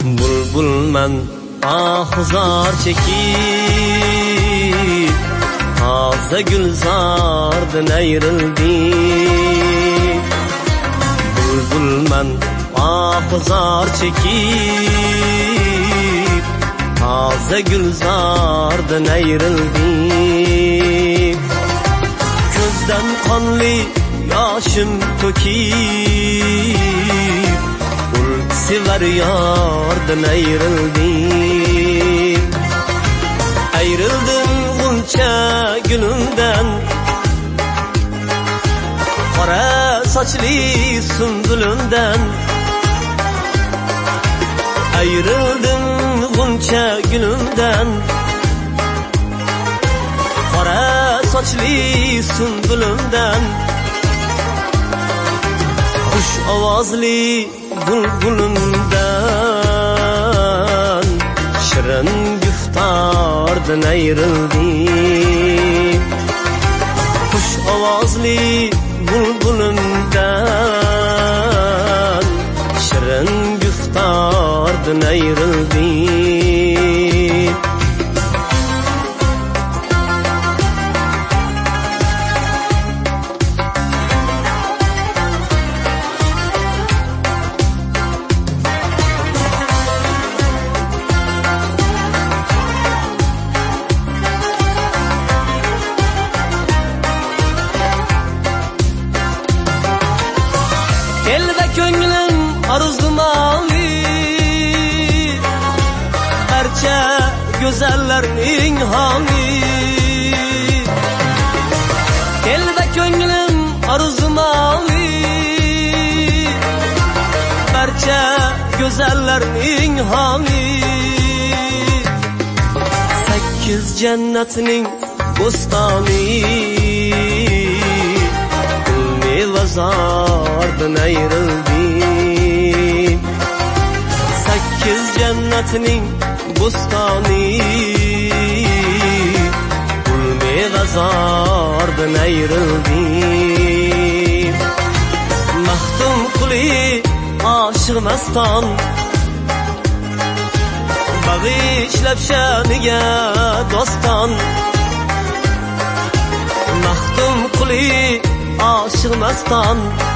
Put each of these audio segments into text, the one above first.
Bulbulman ahuzar çekip taze gülzardan ayrıldım. Bulbulman ahuzar çekip taze gülzardan ayrıldım. Gözden kanlı yaşım tökip sever yardan ayrıldım. Ayrıldım bunca günümden, kara saçlı sümbülümden. Ayrıldım bunca günümden, kara saçlı sümbülümden. Kuş avazlı bulbulumdan, şirin güftardan ayrıldım. Kuş avazlı bulbulumdan, şirin güftardan ayrıldım. Elde köngülüm arzu mavi, barcha güzellerning hami. Elde köngülüm arzu mavi, barcha güzellerning hami. 8 cennetning bostoni, mevazardan ayrıldım. 8 cennetning bostoni, mevazardan ayrıldım. Mahtum kuli aşık mastan, bag'ishlab shaniga doston. Mahtum kuli aşık mastan,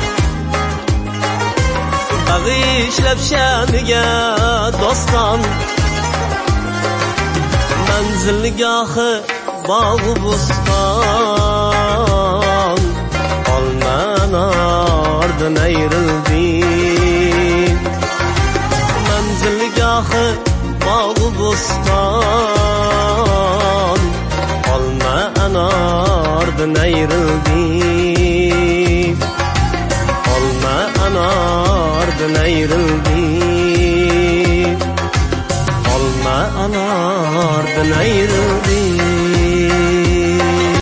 bag'ishlab shaniga doston. Manzilgohi bog'u bo'ston, olma anordan ayrıldim. Manzilgohi bog'u bo'ston, olma anordan ayrıldım. Olma anardan ayrıldım. Olma anardan ayrıldım.